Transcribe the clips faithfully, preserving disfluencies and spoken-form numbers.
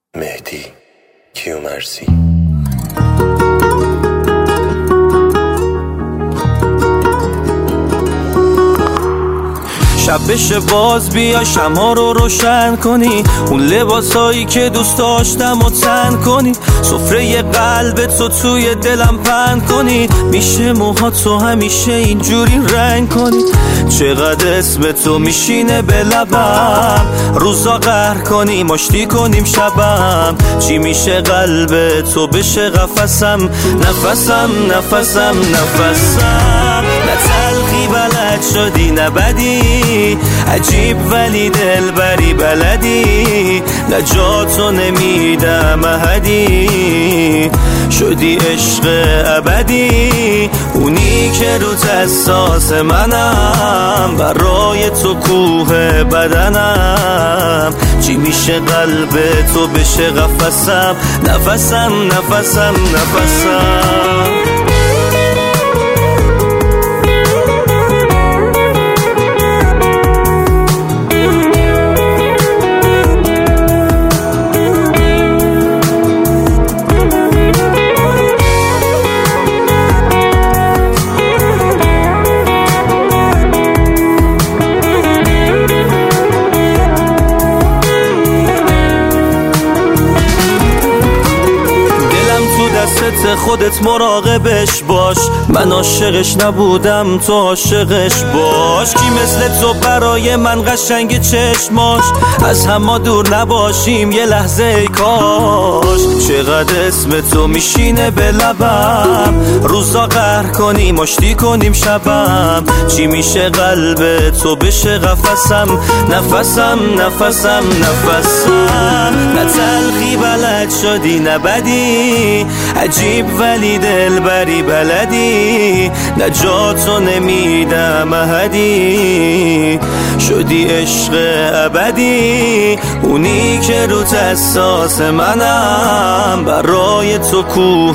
مهدی کیومرثی. شب بشه باز بیا شمع رو روشن کنی، اون لباسایی که دوست داشتم و تن کنی، سفره قلبت رو توی دلم پهن کنی، میشه موهاتو همیشه اینجوری رنگ کنی، چقدر اسم تو میشینه به لبم، روزا قهر کنی مشتی کنیم شبم، چی میشه قلب تو بشه قفسم، نفسم نفسم نفسم، نه تلخی بلد شدی نه بدی، عجیب ولی دل بری بلدی، نه جاتو نمیدم احدی، شدی عشق ابدی، اونی که رو اساس منم، برای تو کوه بدنم، چی میشه قلب تو بشه قفسم، نفسم نفسم نفسم. دستت خودت مراقبش باش، من عاشقش نبودم تو عاشقش باش، کی مثل تو برای من قشنگ چشماش، از هم دور نباشیم یه لحظه ای کاش، چقدر اسم تو میشینه به لبم، روزا قهر کنیم مشتی کنیم شبم، چی میشه قلب تو بشه قفسم، نفسم نفسم نفسم، نه تلخی بلد شدی نه بدی، عجیب ولی دل بری بلدی، نه جاتو نمیدم احدی، شدی عشق ابدی، اونی که رو اساس منم، برای تو کوه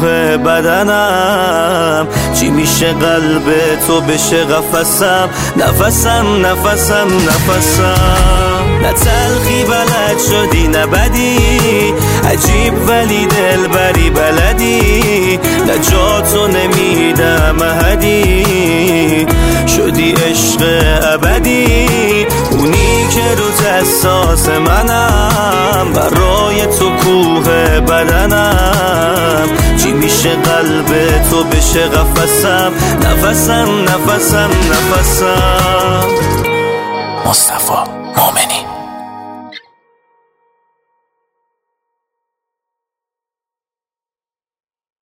بدنم، چی میشه قلب تو بشه قفسم، نفسم نفسم نفسم، نه تلخی بلد شدی نه بدی، عجیب ولی دل بری بلدی، نه جاتو نمیدم احدی، شدی عشق ابدی، اونی که رو اساس منم، برای تو کوه بدنم، چی میشه قلب تو بشه قفسم، نفسم نفسم نفسم. مصطفی مومنی.